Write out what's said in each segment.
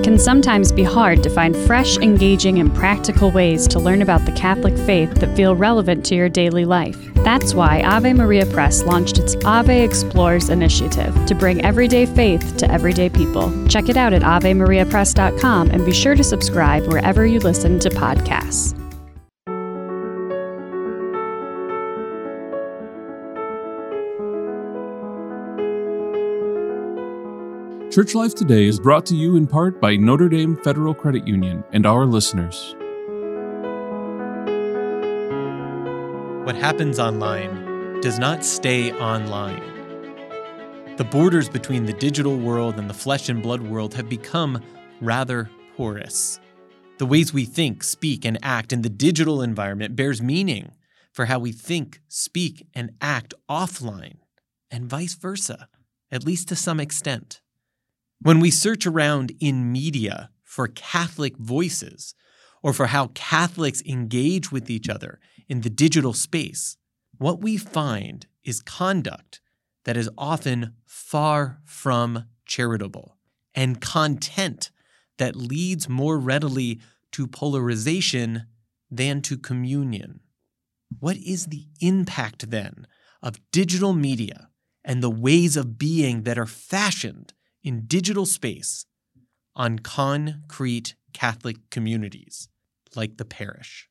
can sometimes be hard to find fresh, engaging, and practical ways to learn about the Catholic faith that feel relevant to your daily life. That's why Ave Maria Press launched its Ave Explores initiative to bring everyday faith to everyday people. Check it out at AveMariaPress.com and be sure to subscribe wherever you listen to podcasts. Church Life Today is brought to you in part by Notre Dame Federal Credit Union and our listeners. What happens online does not stay online. The borders between the digital world and the flesh and blood world have become rather porous. The ways we think, speak, and act in the digital environment bears meaning for how we think, speak, and act offline, and vice versa, at least to some extent. When we search around in media for Catholic voices or for how Catholics engage with each other in the digital space, what we find is conduct that is often far from charitable and content that leads more readily to polarization than to communion. What is the impact then of digital media and the ways of being that are fashioned in digital space on concrete Catholic communities like the parish?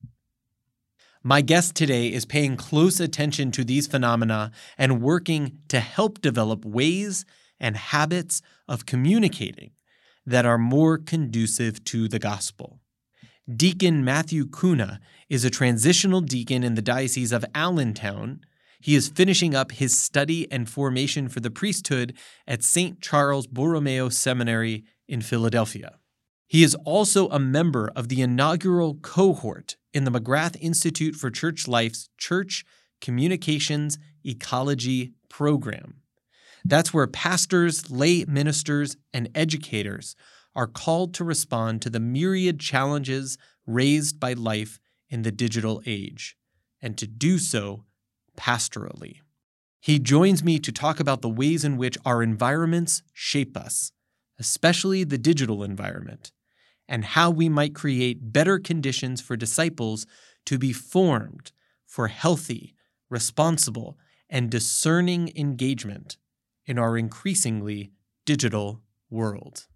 My guest today is paying close attention to these phenomena and working to help develop ways and habits of communicating that are more conducive to the gospel. Deacon Matthew Cunha is a transitional deacon in the Diocese of Allentown. He is finishing up his study and formation for the priesthood at St. Charles Borromeo Seminary in Philadelphia. He is also a member of the inaugural cohort in the McGrath Institute for Church Life's Church Communications Ecology program. That's where pastors, lay ministers, and educators are called to respond to the myriad challenges raised by life in the digital age, and to do so pastorally. He joins me to talk about the ways in which our environments shape us, especially the digital environment, and how we might create better conditions for disciples to be formed for healthy, responsible, and discerning engagement in our increasingly digital world.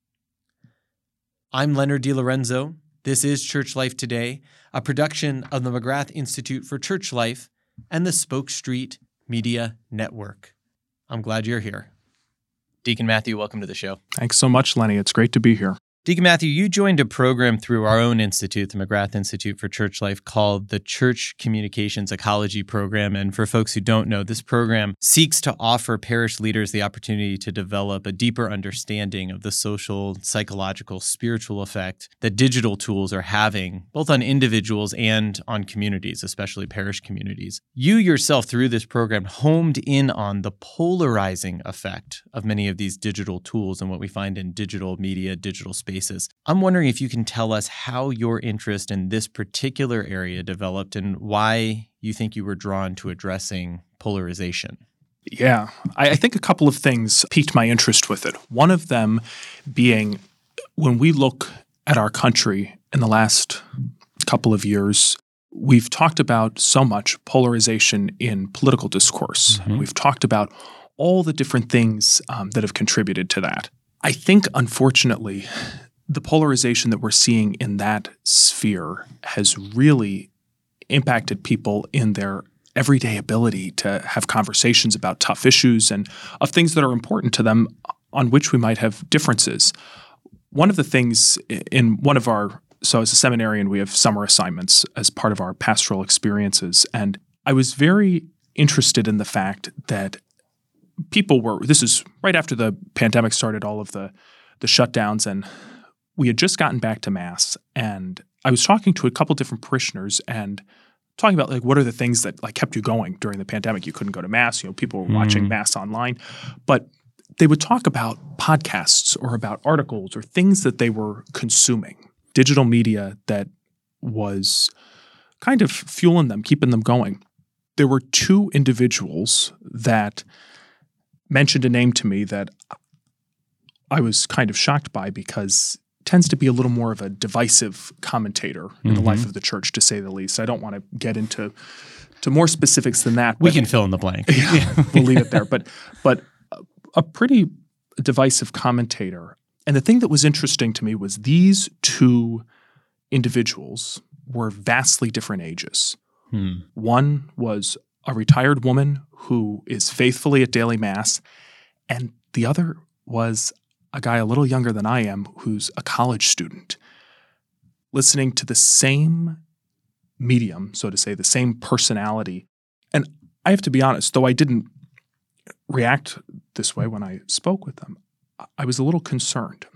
I'm Leonard DiLorenzo. This is Church Life Today, a production of the McGrath Institute for Church Life and the Spoke Street Media Network. I'm glad you're here. Deacon Matthew, welcome to the show. Thanks so much, Lenny. It's great to be here. Deacon Matthew, you joined a program through our own institute, the McGrath Institute for Church Life, called the Church Communications Ecology Program. And for folks who don't know, this program seeks to offer parish leaders the opportunity to develop a deeper understanding of the social, psychological, spiritual effect that digital tools are having, both on individuals and on communities, especially parish communities. You yourself, through this program, homed in on the polarizing effect of many of these digital tools and what we find in digital media, digital space. I'm wondering if you can tell us how your interest in this particular area developed and why you think you were drawn to addressing polarization. Yeah, I think a couple of things piqued my interest with it. One of them being when we look at our country in the last couple of years, we've talked about so much polarization in political discourse. Mm-hmm. We've talked about all the different things that have contributed to that. I think, unfortunately, the polarization that we're seeing in that sphere has really impacted people in their everyday ability to have conversations about tough issues and of things that are important to them on which we might have differences. One of the things in one of our – so as a seminarian, we have summer assignments as part of our pastoral experiences, and I was very interested in the fact that people were – this is right after the pandemic started, all of the shutdowns, and we had just gotten back to Mass, and I was talking to a couple different parishioners and talking about, like, what are the things that, like, kept you going during the pandemic? You couldn't go to Mass. You know, people were watching Mass online. But they would talk about podcasts or about articles or things that they were consuming, digital media that was kind of fueling them, keeping them going. There were two individuals that mentioned a name to me that I was kind of shocked by because tends to be a little more of a divisive commentator in the life of the church, to say the least. I don't want to get into more specifics than that. We can fill in the blank. We'll leave it there. But a pretty divisive commentator. And the thing that was interesting to me was these two individuals were vastly different ages. One was a retired woman who is faithfully at daily mass, and the other was a guy a little younger than I am who's a college student, listening to the same medium, so to say, the same personality. And I have to be honest, though I didn't react this way when I spoke with them, I was a little concerned.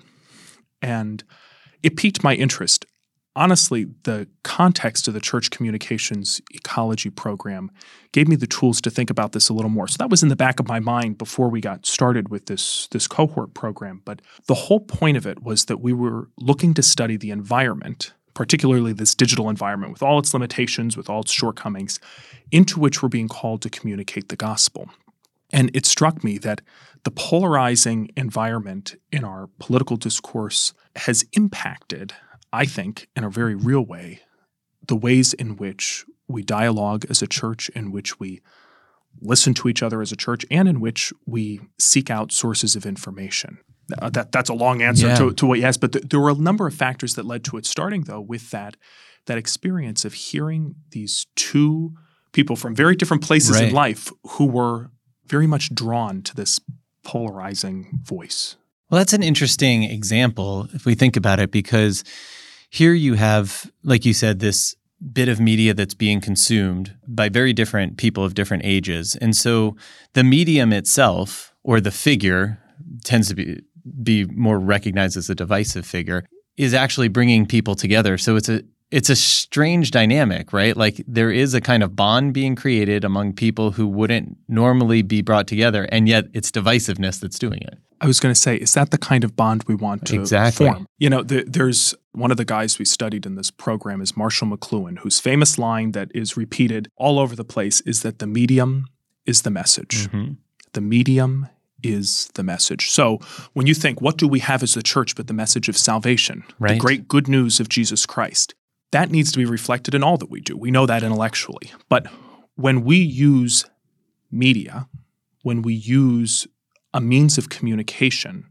And it piqued my interest. Honestly, the context of the Church Communications Ecology program gave me the tools to think about this a little more. So that was in the back of my mind before we got started with this cohort program. But the whole point of it was that we were looking to study the environment, particularly this digital environment with all its limitations, with all its shortcomings, into which we're being called to communicate the gospel. And it struck me that the polarizing environment in our political discourse has impacted, I think, in a very real way, the ways in which we dialogue as a church, in which we listen to each other as a church, and in which we seek out sources of information. That's a long answer to what you asked, but there were a number of factors that led to it, starting, though, with that experience of hearing these two people from very different places in life who were very much drawn to this polarizing voice. Well, that's an interesting example if we think about it, because here you have, like you said, this bit of media that's being consumed by very different people of different ages. And so the medium itself, or the figure, tends to be more recognized as a divisive figure, is actually bringing people together. So it's a strange dynamic, right? Like there is a kind of bond being created among people who wouldn't normally be brought together, and yet it's divisiveness that's doing it. I was going to say, is that the kind of bond we want to form? You know, there's one of the guys we studied in this program is Marshall McLuhan, whose famous line that is repeated all over the place is that the medium is the message. The medium is the message. So when you think, what do we have as the church but the message of salvation, the great good news of Jesus Christ? That needs to be reflected in all that we do. We know that intellectually. But when we use media, when we use a means of communication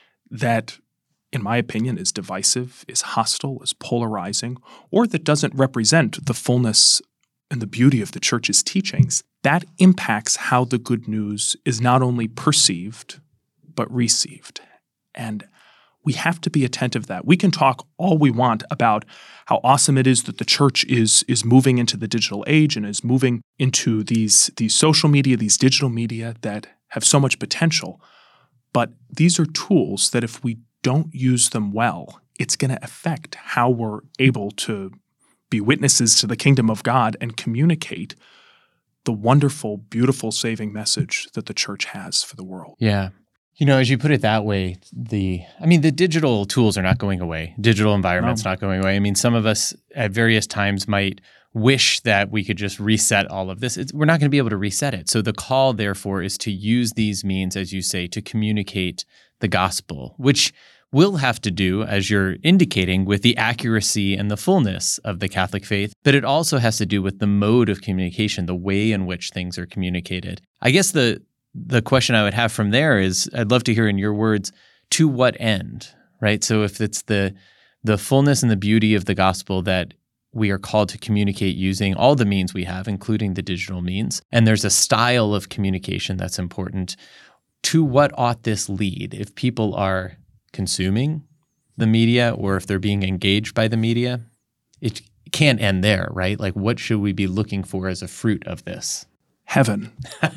that, in my opinion, is divisive, is hostile, is polarizing, or that doesn't represent the fullness and the beauty of the church's teachings, that impacts how the good news is not only perceived, but received. And we have to be attentive to that. We can talk all we want about how awesome it is that the church is moving into the digital age and is moving into these social media, these digital media that have so much potential. But these are tools that if we don't use them well, it's going to affect how we're able to be witnesses to the kingdom of God and communicate the wonderful, beautiful, saving message that the church has for the world. Yeah. You know, as you put it that way, the digital tools are not going away. Digital environment's not going away. I mean, some of us at various times might wish that we could just reset all of this. We're not going to be able to reset it. So the call, therefore, is to use these means, as you say, to communicate the gospel, which will have to do, as you're indicating, with the accuracy and the fullness of the Catholic faith, but it also has to do with the mode of communication, the way in which things are communicated. I guess the question I would have from there is, I'd love to hear in your words, to what end, right? So if it's the fullness and the beauty of the gospel that we are called to communicate using all the means we have, including the digital means, and there's a style of communication that's important, to what ought this lead? If people are consuming the media or if they're being engaged by the media, it can't end there, right? Like, what should we be looking for as a fruit of this? Heaven.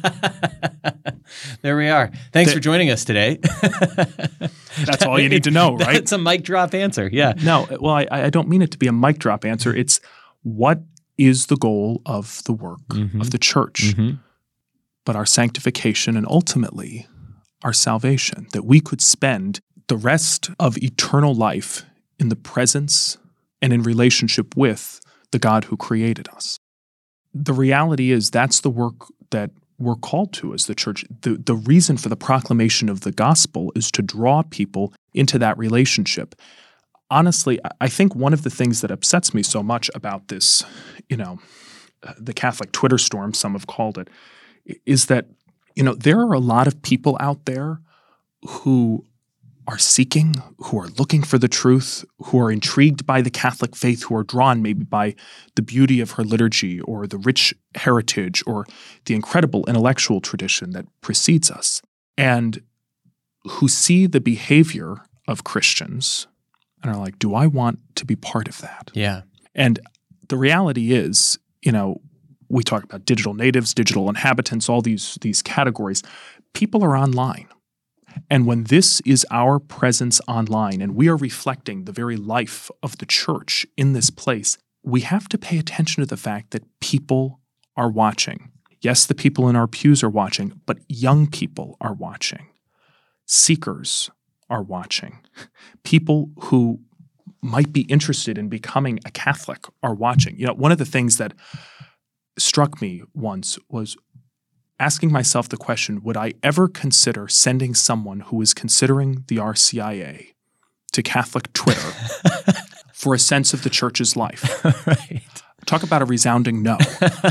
There we are. Thanks for joining us today. That's all you need to know, right? It's a mic drop answer. Yeah. No, well, I don't mean it to be a mic drop answer. It's what is the goal of the work of the church, but our sanctification and ultimately our salvation, that we could spend the rest of eternal life in the presence and in relationship with the God who created us. The reality is that's the work that we're called to as the church. The reason for the proclamation of the gospel is to draw people into that relationship. honestly, I think one of the things that upsets me so much about this, the Catholic Twitter storm, some have called it, is that, there are a lot of people out there who are seeking, who are looking for the truth, who are intrigued by the Catholic faith, who are drawn maybe by the beauty of her liturgy or the rich heritage or the incredible intellectual tradition that precedes us, and who see the behavior of Christians and are like, do I want to be part of that? Yeah. And the reality is, we talk about digital natives, digital inhabitants, all these categories. People are online. And when this is our presence online and we are reflecting the very life of the church in this place, we have to pay attention to the fact that people are watching. Yes, the people in our pews are watching, but young people are watching. Seekers are watching. People who might be interested in becoming a Catholic are watching. One of the things that struck me once was asking myself the question, would I ever consider sending someone who is considering the RCIA to Catholic Twitter for a sense of the church's life? Right. Talk about a resounding no.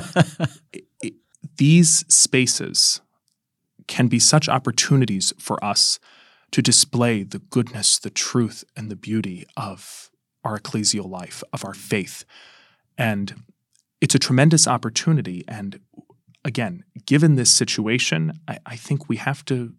These spaces can be such opportunities for us to display the goodness, the truth, and the beauty of our ecclesial life, of our faith. And it's a tremendous opportunity. And again, given this situation, I think we have to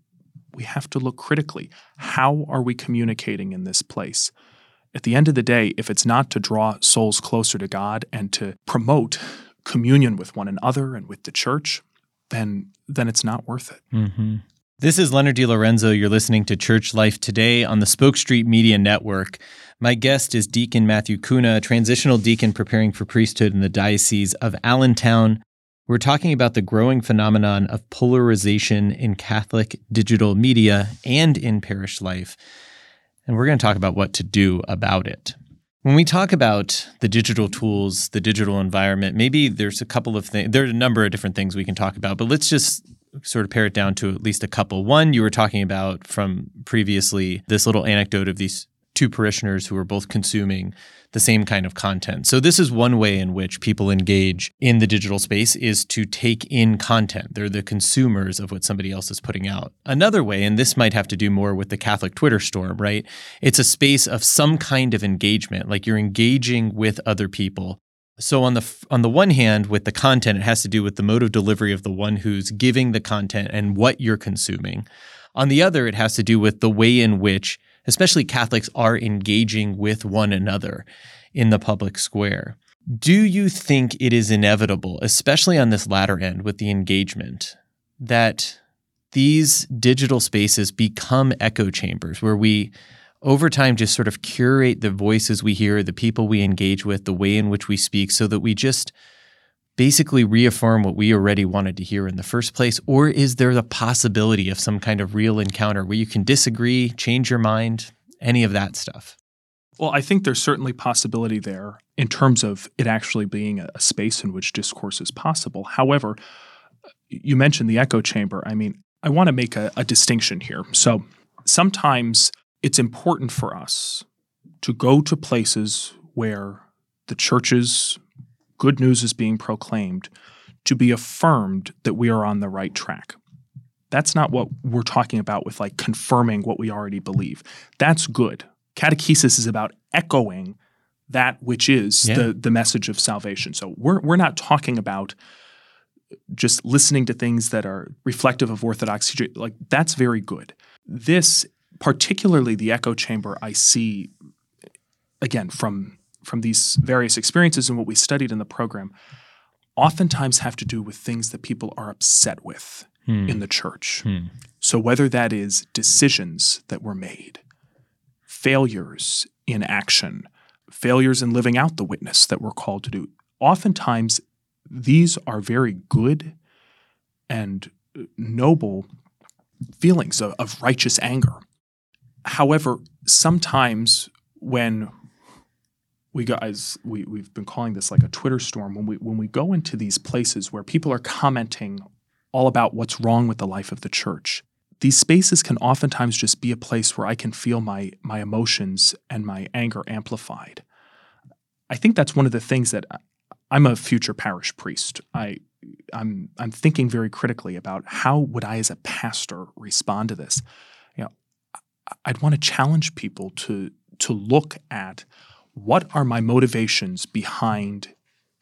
look critically. How are we communicating in this place? At the end of the day, if it's not to draw souls closer to God and to promote communion with one another and with the church, then it's not worth it. Mm-hmm. This is Leonard DiLorenzo. You're listening to Church Life Today on the Spoke Street Media Network. My guest is Deacon Matthew Kuna, transitional deacon preparing for priesthood in the Diocese of Allentown. We're talking about the growing phenomenon of polarization in Catholic digital media and in parish life. And we're going to talk about what to do about it. When we talk about the digital tools, the digital environment, maybe there's a couple of things, there are a number of different things we can talk about, but let's just sort of pare it down to at least a couple. One, you were talking about from previously this little anecdote of these two parishioners who are both consuming the same kind of content. So this is one way in which people engage in the digital space, is to take in content. They're the consumers of what somebody else is putting out. Another way, and this might have to do more with the Catholic Twitter storm, right? It's a space of some kind of engagement, like you're engaging with other people. So on the one hand, with the content, it has to do with the mode of delivery of the one who's giving the content and what you're consuming. On the other, it has to do with the way in which especially Catholics are engaging with one another in the public square. Do you think it is inevitable, especially on this latter end with the engagement, that these digital spaces become echo chambers where we, over time, just sort of curate the voices we hear, the people we engage with, the way in which we speak, so that we just basically reaffirm what we already wanted to hear in the first place? Or is there the possibility of some kind of real encounter where you can disagree, change your mind, any of that stuff? Well, I think there's certainly possibility there in terms of it actually being a space in which discourse is possible. However, you mentioned the echo chamber. I mean, I want to make a distinction here. So sometimes it's important for us to go to places where the church's good news is being proclaimed, to be affirmed that we are on the right track. That's not what we're talking about with like confirming what we already believe. That's good. Catechesis is about echoing that which is the message of salvation. So we're not talking about just listening to things that are reflective of orthodoxy. Like, that's very good. This, particularly the echo chamber, I see, again, from these various experiences and what we studied in the program, oftentimes have to do with things that people are upset with in the church. So whether that is decisions that were made, failures in action, failures in living out the witness that we're called to do, oftentimes these are very good and noble feelings of righteous anger. However, sometimes when we go, as we've been calling this like a Twitter storm, when we go into these places where people are commenting all about what's wrong with the life of the church, these spaces can oftentimes just be a place where I can feel my emotions and my anger amplified. I think that's one of the things that I'm a future parish priest. I'm thinking very critically about how would I as a pastor respond to this. I'd want to challenge people to look at what are my motivations behind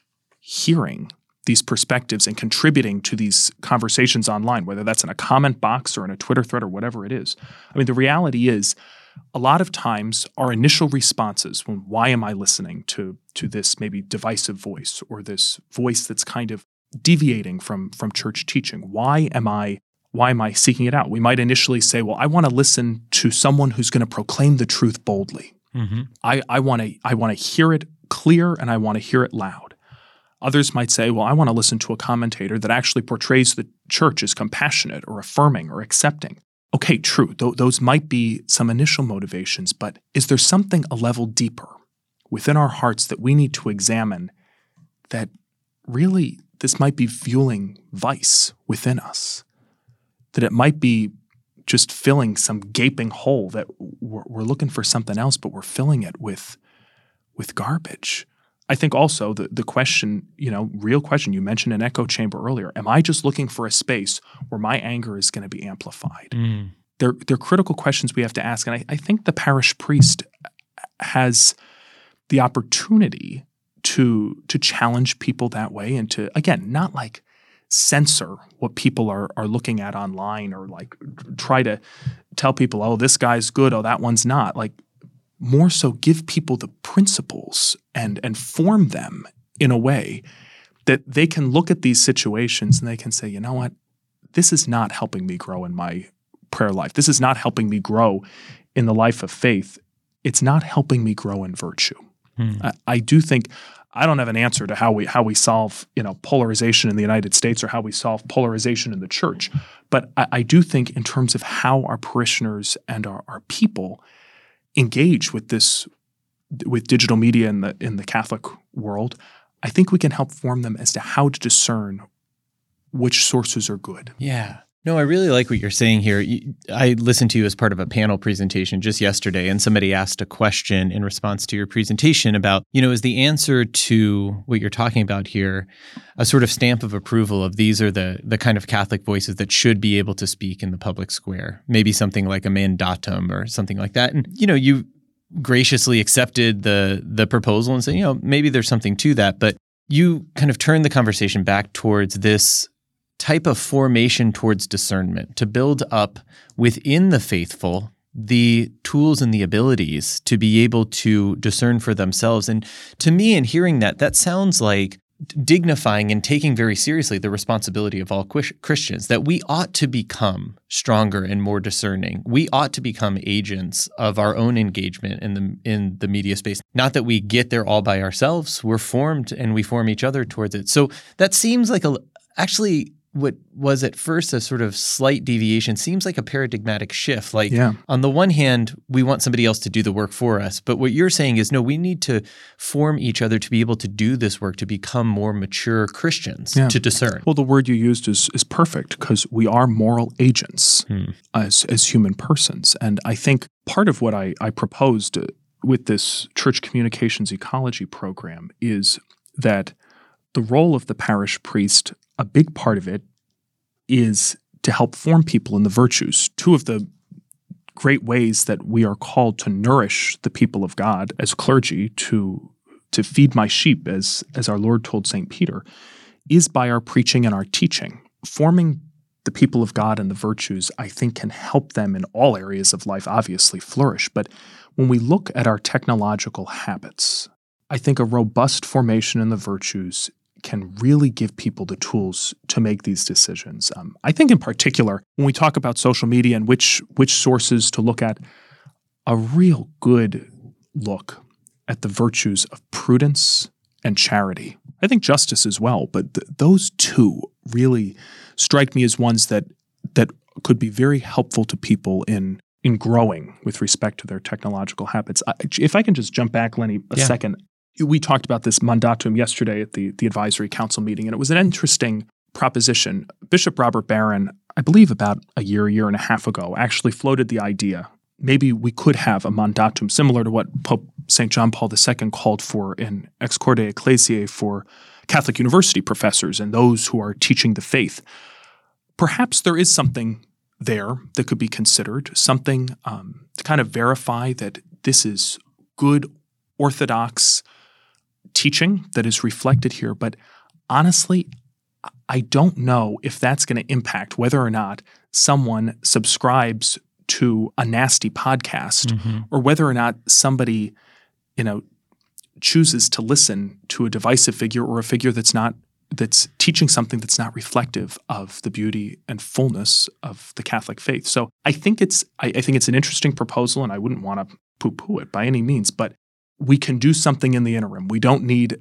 hearing these perspectives and contributing to these conversations online, whether that's in a comment box or in a Twitter thread or whatever it is. I mean, the reality is a lot of times our initial responses when why am I listening to this maybe divisive voice or this voice that's kind of deviating from church teaching? Why am I seeking it out? We might initially say, well, I want to listen to someone who's going to proclaim the truth boldly. Mm-hmm. I want to hear it clear and I want to hear it loud. Others might say, well, I want to listen to a commentator that actually portrays the church as compassionate or affirming or accepting. Okay, true. Those might be some initial motivations, but is there something a level deeper within our hearts that we need to examine that really this might be fueling vice within us? That it might be just filling some gaping hole that we're looking for something else, but we're filling it with garbage. I think also the question, real question, you mentioned an echo chamber earlier. Am I just looking for a space where my anger is going to be amplified? Mm. They're critical questions we have to ask. And I think the parish priest has the opportunity to challenge people that way and to, again, not like censor what people are looking at online or like try to tell people, oh, this guy's good, oh, that one's not. Like, more so give people the principles and form them in a way that they can look at these situations and they can say, you know what, this is not helping me grow in my prayer life. This is not helping me grow in the life of faith. It's not helping me grow in virtue. I do think I don't have an answer to how we solve polarization in the United States or how we solve polarization in the church. But I do think in terms of how our parishioners and our people engage with digital media in the Catholic world, I think we can help form them as to how to discern which sources are good. Yeah. No, I really like what you're saying here. I listened to you as part of a panel presentation just yesterday, and somebody asked a question in response to your presentation about, is the answer to what you're talking about here a sort of stamp of approval of these are the kind of Catholic voices that should be able to speak in the public square? Maybe something like a mandatum or something like that. And, you graciously accepted the proposal and said, maybe there's something to that. But you kind of turned the conversation back towards this type of formation towards discernment, to build up within the faithful the tools and the abilities to be able to discern for themselves. And to me, in hearing that sounds like dignifying and taking very seriously the responsibility of all Christians, that we ought to become stronger and more discerning. We ought to become agents of our own engagement in the media space. Not that we get there all by ourselves. We're formed and we form each other towards it. So that seems like actually what was at first a sort of slight deviation seems like a paradigmatic shift. Like, on the one hand, we want somebody else to do the work for us. But what you're saying is, no, we need to form each other to be able to do this work, to become more mature Christians, to discern. Well, the word you used is perfect, because we are moral agents as human persons. And I think part of what I proposed with this church communications ecology program is that the role of the parish priest, a big part of it, is to help form people in the virtues. Two of the great ways that we are called to nourish the people of God as clergy, to feed my sheep, as our Lord told St. Peter, is by our preaching and our teaching. Forming the people of God in the virtues, I think, can help them in all areas of life, obviously flourish. But when we look at our technological habits, I think a robust formation in the virtues can really give people the tools to make these decisions. I think in particular, when we talk about social media and which sources to look at, a real good look at the virtues of prudence and charity. I think justice as well, but those two really strike me as ones that could be very helpful to people in growing with respect to their technological habits. If I can just jump back, Lenny, a second. We talked about this mandatum yesterday at the advisory council meeting, and it was an interesting proposition. Bishop Robert Barron, I believe about a year and a half ago, actually floated the idea maybe we could have a mandatum similar to what Pope St. John Paul II called for in Ex Corde Ecclesiae for Catholic university professors and those who are teaching the faith. Perhaps there is something there that could be considered, something to kind of verify that this is good orthodox teaching that is reflected here. But honestly, I don't know if that's going to impact whether or not someone subscribes to a nasty podcast or whether or not somebody, chooses to listen to a divisive figure or a figure that's teaching something that's not reflective of the beauty and fullness of the Catholic faith. So I think it's an interesting proposal, and I wouldn't want to poo-poo it by any means, but we can do something in the interim. We don't need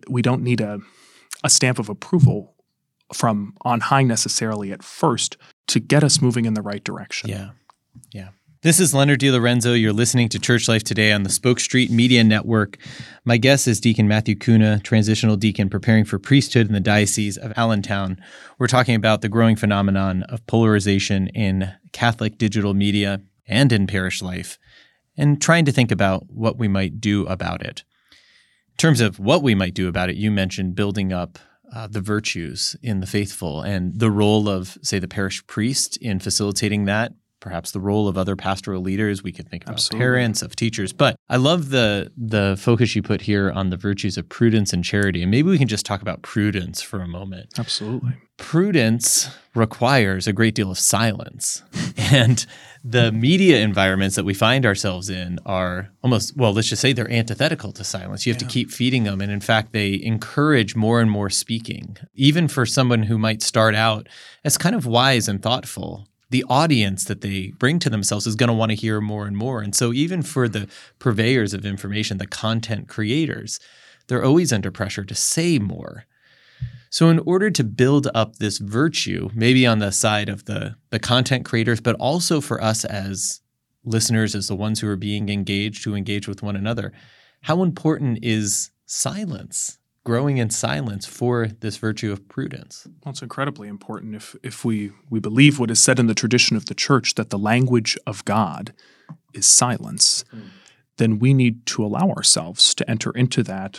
a stamp of approval from on high necessarily at first to get us moving in the right direction. Yeah. This is Leonard DiLorenzo. You're listening to Church Life Today on the Spoke Street Media Network. My guest is Deacon Matthew Kuna, transitional deacon preparing for priesthood in the Diocese of Allentown. We're talking about the growing phenomenon of polarization in Catholic digital media and in parish life, and trying to think about what we might do about it. In terms of what we might do about it, you mentioned building up the virtues in the faithful and the role of, say, the parish priest in facilitating that. Perhaps the role of other pastoral leaders. We could think about parents, of teachers. But I love the focus you put here on the virtues of prudence and charity. And maybe we can just talk about prudence for a moment. Absolutely. Prudence requires a great deal of silence. And the media environments that we find ourselves in are almost, let's just say they're antithetical to silence. You have to keep feeding them. And in fact, they encourage more and more speaking. Even for someone who might start out as kind of wise and thoughtful, the audience that they bring to themselves is going to want to hear more and more. And so even for the purveyors of information, the content creators, they're always under pressure to say more. So in order to build up this virtue, maybe on the side of the content creators, but also for us as listeners, as the ones who are being engaged, who engage with one another, how important is silence? Growing in silence for this virtue of prudence. Well, it's incredibly important if we believe what is said in the tradition of the church, that the language of God is silence, then we need to allow ourselves to enter into that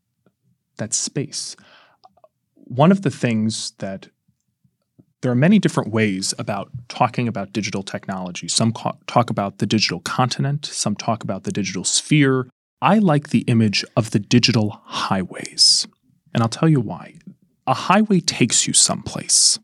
space. One of the things that there are many different ways about talking about digital technology. Some talk about the digital continent, some talk about the digital sphere. I like the image of the digital highways, and I'll tell you why. A highway takes you someplace.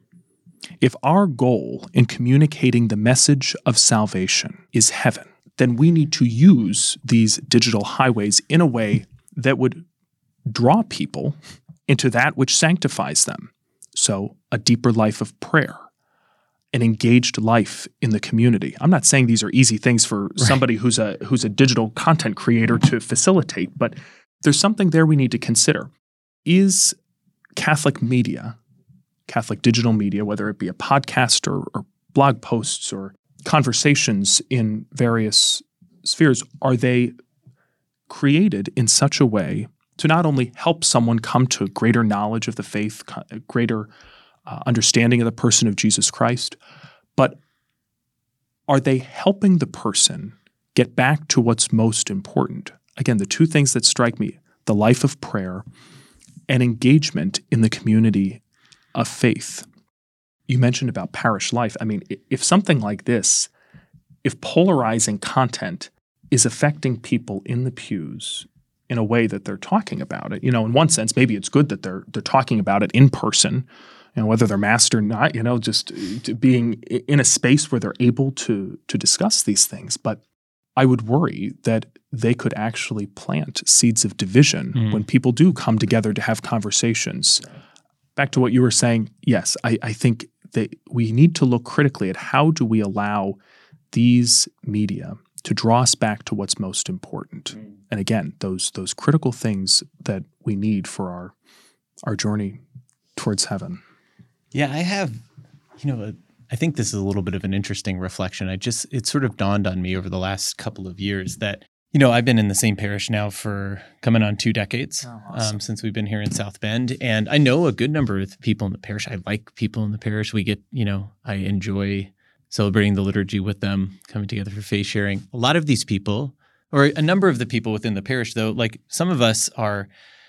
If our goal in communicating the message of salvation is heaven, then we need to use these digital highways in a way that would draw people into that which sanctifies them. So, a deeper life of prayer, an engaged life in the community. I'm not saying these are easy things for somebody who's a digital content creator to facilitate, but there's something there we need to consider. Is Catholic media, Catholic digital media, whether it be a podcast or blog posts or conversations in various spheres, are they created in such a way to not only help someone come to greater knowledge of the faith, greater understanding of the person of Jesus Christ, but are they helping the person get back to what's most important? Again, the two things that strike me, the life of prayer and engagement in the community of faith. You mentioned about parish life. I mean, if something like this, if polarizing content is affecting people in the pews in a way that they're talking about it, in one sense, maybe it's good that they're talking about it in person, whether they're masked or not, just being in a space where they're able to discuss these things. But I would worry that they could actually plant seeds of division when people do come together to have conversations. Back to what you were saying, yes, I think that we need to look critically at how do we allow these media to draw us back to what's most important. And again, those critical things that we need for our journey towards heaven. Yeah, I have, I think this is a little bit of an interesting reflection. It sort of dawned on me over the last couple of years that I've been in the same parish now for coming on 2 decades. Oh, awesome. Since we've been here in South Bend. And I know a good number of people in the parish. I like people in the parish. We get, I enjoy celebrating the liturgy with them, coming together for faith sharing. A lot of these people, or a number of the people within the parish, though, like some of us are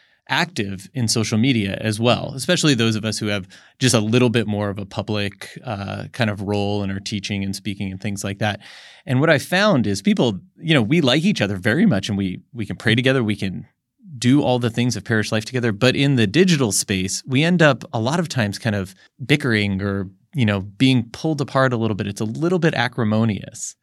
active in social media as well, especially those of us who have just a little bit more of a public kind of role in our teaching and speaking and things like that. And what I found is people, we like each other very much, and we can pray together, we can do all the things of parish life together. But in the digital space, we end up a lot of times kind of bickering or, being pulled apart a little bit. It's a little bit acrimonious.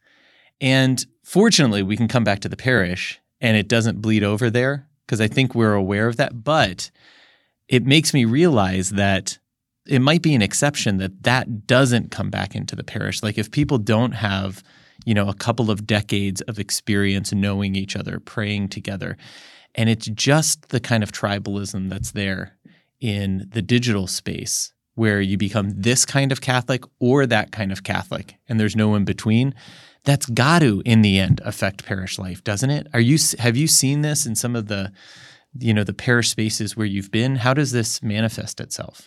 And fortunately, we can come back to the parish and it doesn't bleed over there, because I think we're aware of that. But it makes me realize that it might be an exception that doesn't come back into the parish. Like if people don't have, a couple of decades of experience knowing each other, praying together, and it's just the kind of tribalism that's there in the digital space where you become this kind of Catholic or that kind of Catholic, and there's no in between. That's got to, in the end, affect parish life, doesn't it? Have you seen this in some of the, the parish spaces where you've been? How does this manifest itself?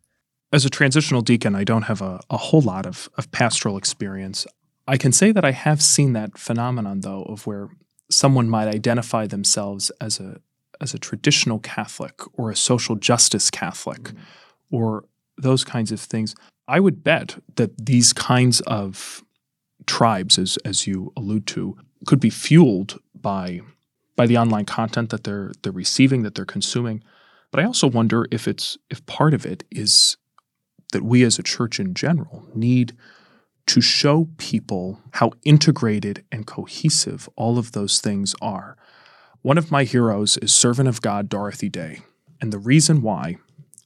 As a transitional deacon, I don't have a whole lot of pastoral experience. I can say that I have seen that phenomenon, though, of where someone might identify themselves as a traditional Catholic or a social justice Catholic or those kinds of things. I would bet that these kinds of tribes, as you allude to, could be fueled by the online content that they're receiving, that they're consuming. But I also wonder if part of it is that we as a church in general need to show people how integrated and cohesive all of those things are. One of my heroes is Servant of God Dorothy Day. And the reason why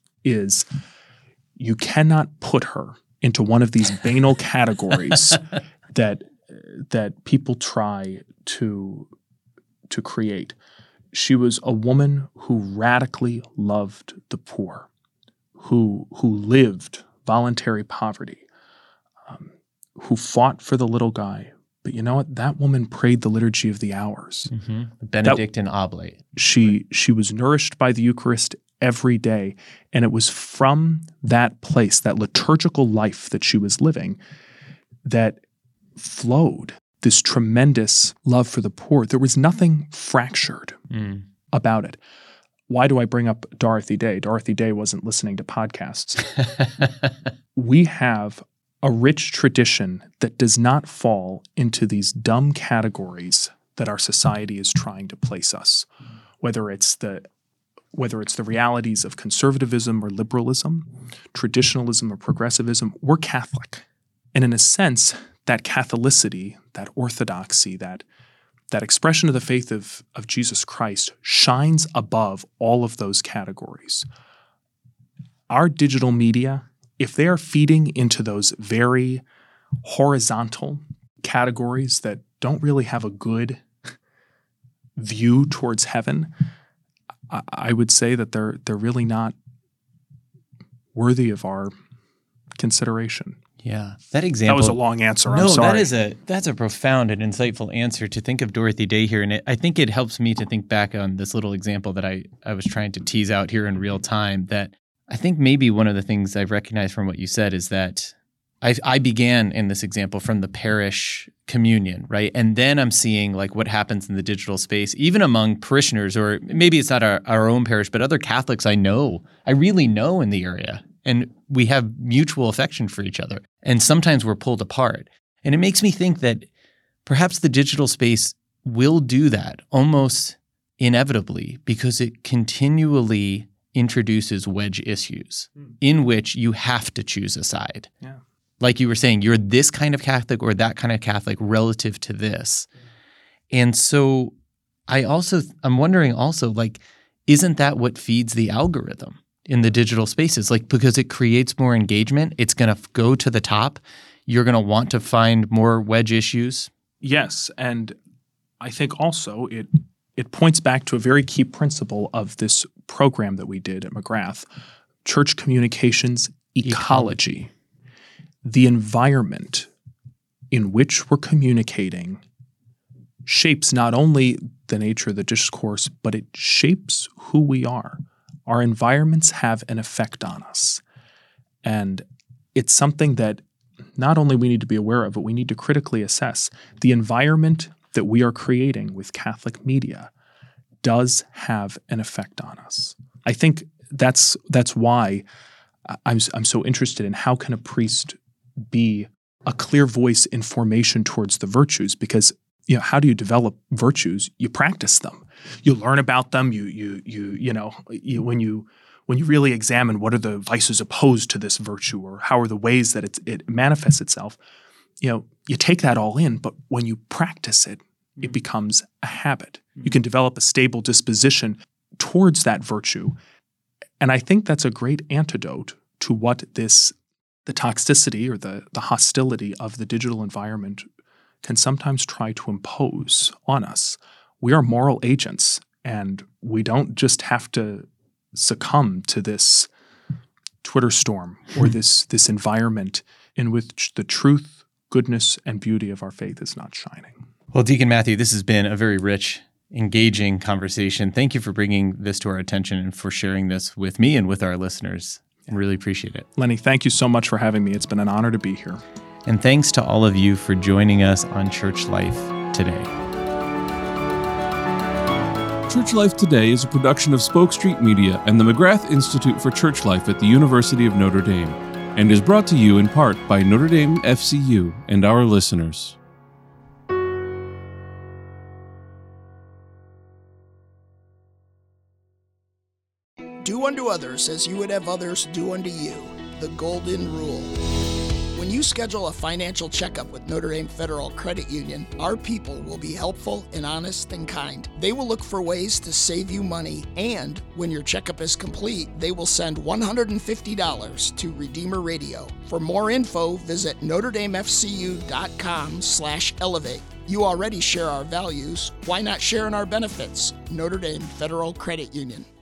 is you cannot put her into one of these banal categories that people try to create. She was a woman who radically loved the poor, who lived voluntary poverty, who fought for the little guy. But you know what? That woman prayed the Liturgy of the Hours. Mm-hmm. Benedictine Oblate. She was nourished by the Eucharist every day, and it was from that place, that liturgical life that she was living, that flowed this tremendous love for the poor. There was nothing fractured about it. Why do I bring up Dorothy Day? Dorothy Day wasn't listening to podcasts. We have a rich tradition that does not fall into these dumb categories that our society is trying to place us, whether it's the realities of conservatism or liberalism, traditionalism or progressivism. We're Catholic. And in a sense, that Catholicity, that orthodoxy, that expression of the faith of Jesus Christ shines above all of those categories. Our digital media, if they are feeding into those very horizontal categories that don't really have a good view towards heaven, I would say that they're really not worthy of our consideration. Yeah, that example. That was a long answer. No, I'm sorry. that's a profound and insightful answer to think of Dorothy Day here, and I think it helps me to think back on this little example that I was trying to tease out here in real time. That I think maybe one of the things I've recognized from what you said is that I began in this example from the parish communion, right? And then I'm seeing like what happens in the digital space, even among parishioners, or maybe it's not our own parish, but other Catholics I really know in the area. And we have mutual affection for each other. And sometimes we're pulled apart. And it makes me think that perhaps the digital space will do that almost inevitably because it continually introduces wedge issues in which you have to choose a side. Yeah. Like you were saying, you're this kind of Catholic or that kind of Catholic relative to this. And so I'm wondering also, like, isn't that what feeds the algorithm in the digital spaces? Like, because it creates more engagement, it's going to go to the top. You're going to want to find more wedge issues. Yes. And I think also it points back to a very key principle of this program that we did at McGrath, Church Communications Ecology. The environment in which we're communicating shapes not only the nature of the discourse, but it shapes who we are. Our environments have an effect on us. And it's something that not only we need to be aware of, but we need to critically assess. The environment that we are creating with Catholic media does have an effect on us. I think that's why I'm so interested in how can a priest be a clear voice in formation towards the virtues, because how do you develop virtues? You practice them. You learn about them. When you really examine what are the vices opposed to this virtue, or how are the ways that it manifests itself, you take that all in. But when you practice it, it becomes a habit. You can develop a stable disposition towards that virtue. And I think that's a great antidote to what the toxicity or the hostility of the digital environment can sometimes try to impose on us. We are moral agents, and we don't just have to succumb to this Twitter storm or this environment in which the truth, goodness, and beauty of our faith is not shining. Well, Deacon Matthew, this has been a very rich, engaging conversation. Thank you for bringing this to our attention and for sharing this with me and with our listeners. I really appreciate it. Lenny, thank you so much for having me. It's been an honor to be here. And thanks to all of you for joining us on Church Life Today. Church Life Today is a production of Spoke Street Media and the McGrath Institute for Church Life at the University of Notre Dame, and is brought to you in part by Notre Dame FCU and our listeners. Do unto others as you would have others do unto you. The golden rule. When you schedule a financial checkup with Notre Dame Federal Credit Union, our people will be helpful and honest and kind. They will look for ways to save you money, and when your checkup is complete, they will send $150 to Redeemer Radio. For more info, visit NotreDameFCU.com/elevate. You already share our values. Why not share in our benefits? Notre Dame Federal Credit Union.